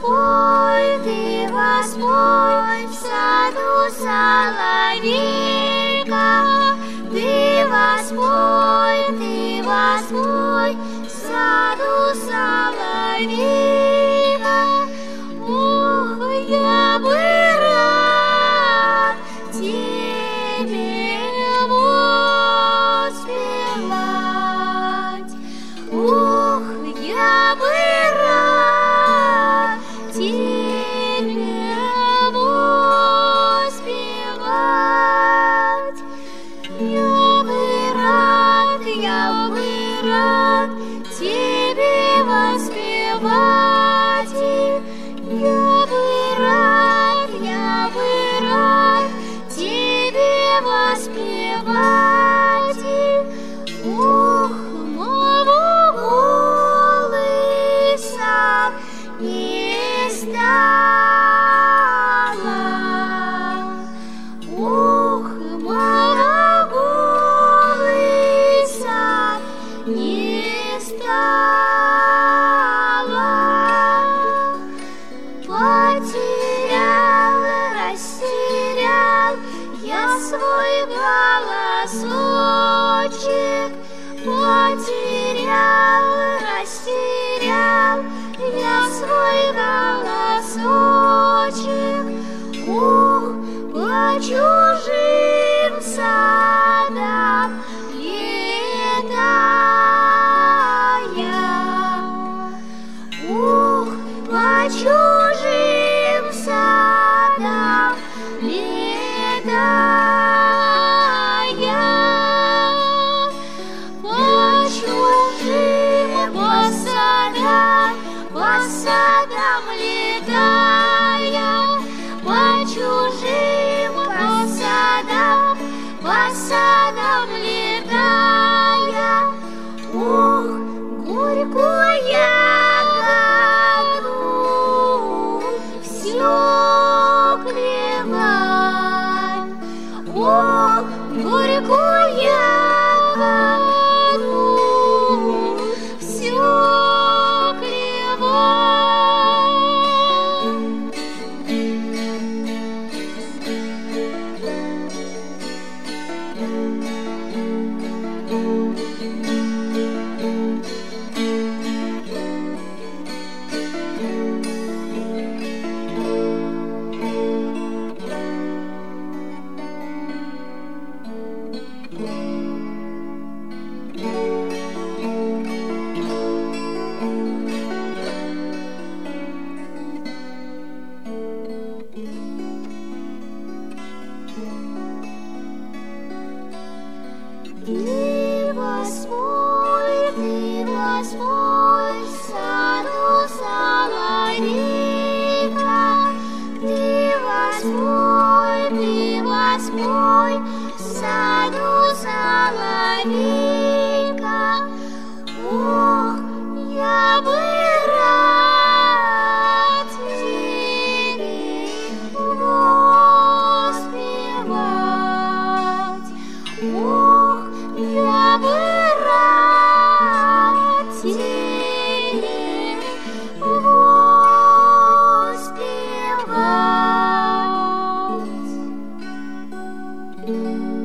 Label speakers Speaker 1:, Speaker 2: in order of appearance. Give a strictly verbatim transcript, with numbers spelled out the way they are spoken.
Speaker 1: воспой, ты воспой в саду соловейка. Ты воспой, ты воспой в саду соловейка. Ох, я бы рад тебе воспевать. Ох, я бы рад тебе воспевать. Я бы рад, я бы рад тебе воспевать. Я бы рад, я бы рад тебе воспевать. Ох, моего голоса не стало. Ох, моего голоса не стало. Потерял, растерял я свой голосочек. Потерял, растерял я свой голосочек. Ох, по чужим садам летая. Ух, по чужим садам летая. По чужим, по садам, по садам летая. По чужим, по садам, по садам летая. Ох, горькую ягоду все клевать. Ох, горькую ягоду все Ты воспой, ты воспой в саду соловейка. Ты воспой, ты воспой в саду соловейка. Ох, я бы рад тебе воспевать. Ох, я бы рад тебе воспевать.